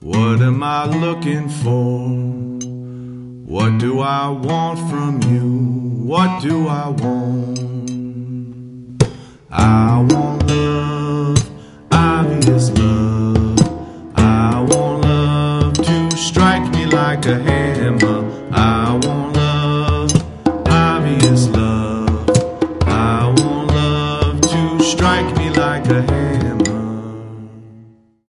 What am I looking for? What do I want from you? What do I want? I